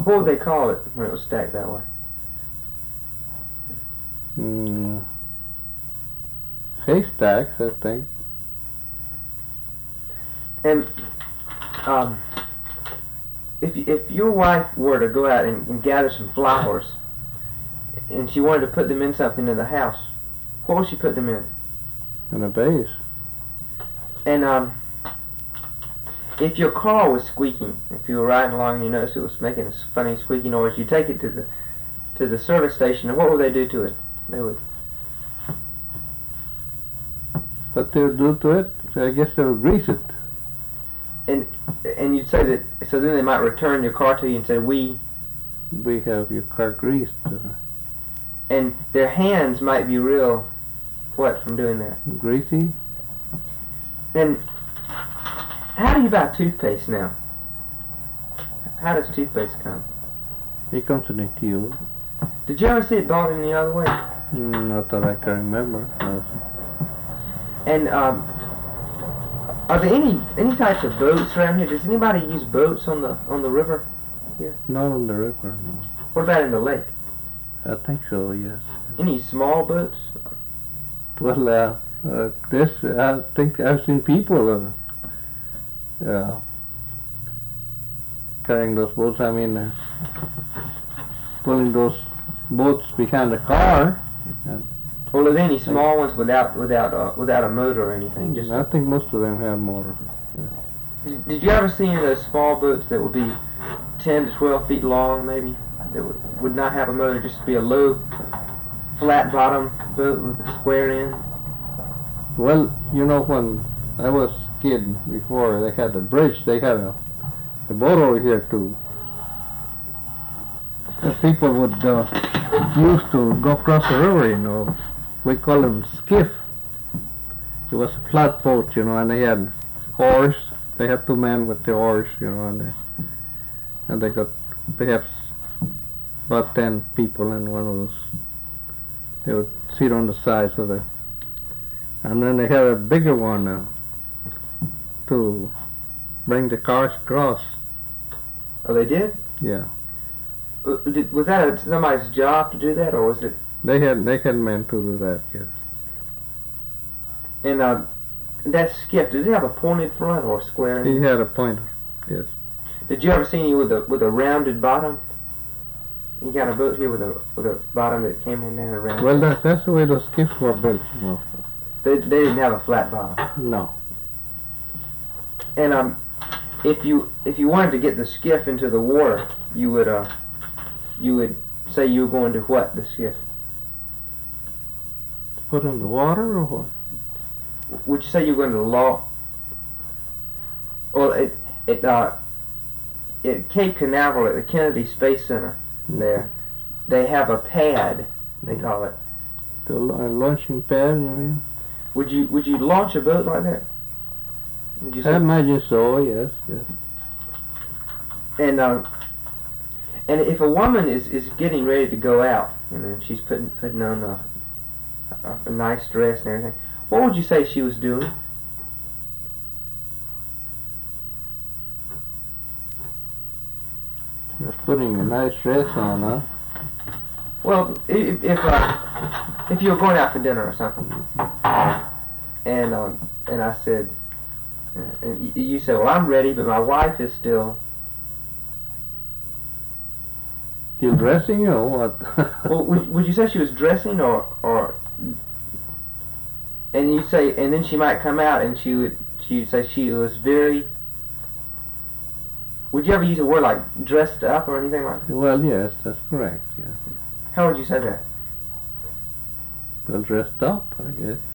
What would they call it when it was stacked that way? Haystacks, I think. And if your wife were to go out and gather some flowers, and she wanted to put them in something in the house, what would she put them in? In a vase. And if your car was squeaking, if you were riding along and you noticed it was making a funny squeaky noise, you take it to the service station, and what would they do to it? They would. What they would do to it? I guess they would grease it. And you'd say that, so then they might return your car to you and say, we have your car greased. And their hands might be real, what, from doing that? Greasy? And how do you buy toothpaste now? How does toothpaste come? It comes in a tube. Did you ever see it bought any other way? Not that I can remember. No. And are there any types of boats around here? Does anybody use boats on the river here? Not on the river, no. What about in the lake? I think so, yes. Any small boats? Well, I think I've seen people carrying those boats. I mean, pulling those boats behind the car. Well, are there any small ones without a motor or anything? Just I think most of them have motor. Yeah. Did you ever see any of those small boats that would be 10 to 12 feet long, maybe, that would not have a motor, just be a low, flat bottom boat with a square end? Well, you know, when I was a kid, before they had a bridge, they had a boat over here too. The people would use to go across the river, you know. We call them skiff. It was a flat boat, you know, and they had oars. They had 2 men with the oars, you know, and they got perhaps about 10 people in one of those. They would sit on the sides of the, and then they had a bigger one to bring the cars across. Oh, they did? Yeah. Was that somebody's job to do that, or was it? They had men to do that, yes. And that skiff, did it have a pointed front or a square? He had a pointer, yes. Did you ever see any with a rounded bottom? You got a boat here with a bottom that came on down around. Well, that's the way those skiffs were built, you know. They didn't have a flat bottom. No. And if you wanted to get the skiff into the water, you would say you were going to what, the skiff? Put in the water or what? Would you say you were going to Well, at Cape Canaveral at the Kennedy Space Center, there, they have a pad, they call it. The launching pad, you mean? Would you launch a boat like that? Would you say? I imagine so, yes. And if a woman is getting ready to go out, you know, and she's putting on a nice dress and everything, what would you say she was doing? You're putting a nice dress on, huh? Well, if you were going out for dinner or something, and I said, and you said, well, I'm ready, but my wife is still. Still dressing or what? Well, would you say she was dressing or? And you say, and then she might come out and she'd say she was very. Would you ever use a word like dressed up or anything like that? Well, yes, that's correct, yeah. How would you say that? Well, dressed up, I guess.